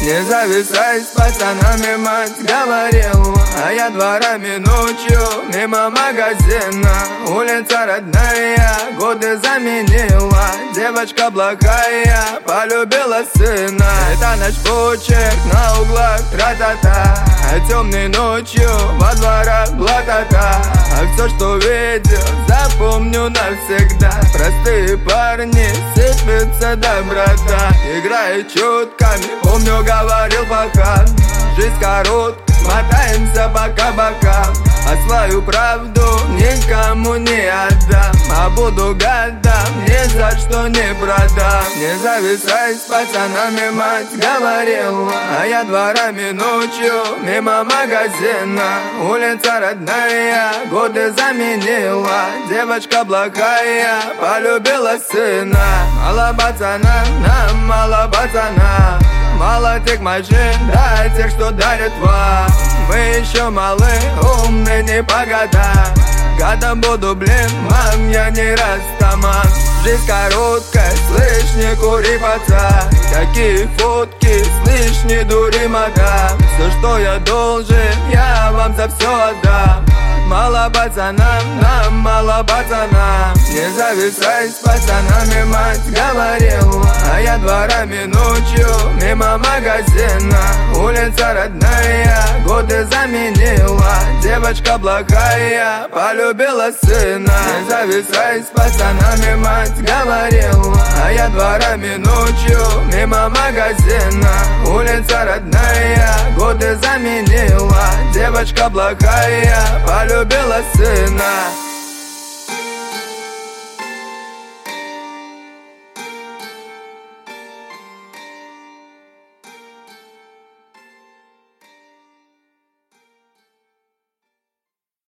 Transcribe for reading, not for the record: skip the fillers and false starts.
Не зависай с пацанами, мать говорила. А я дворами ночью мимо магазина. Улица родная, годы заменила. Девочка благая, полюбила сына. Это наш почерк на углах, тра-та-та. А темной ночью во дворах блатата. А все, что видел, запомню навсегда. Простые парни, сыпется доброта. Играет чутками, помню, говорил пока. Жизнь короткая, мотаемся по кабакам. А свою правду никому не отдам. А буду годам, ни за что не продам. Не зависай с пацанами, мать говорила. А я дворами ночью мимо магазина. Улица родная, годы заменила. Девочка благая, полюбила сына. Мало пацана, нам мало пацана. Мало тех машин, да тех, что дарят вам. Мы еще малы, умны не по годам. Годом буду, блин, мам, я не растаман. Жизнь короткая, слышь, не кури, пацан. Какие фотки, слышь, не дури, мадам. Все, что я должен, я вам за все отдам. Мало пацанам, нам мало пацанам. Не зависай с пацанами, мать говорила. А я дворами ночью мимо магазина. Улица родная, годы заменила. Девочка благая, полюбила сына. Не зависай с пацанами, мать говорила. А я дворами ночью мимо магазина. Улица родная, годы заменила. Девочка благая, полюбила сына.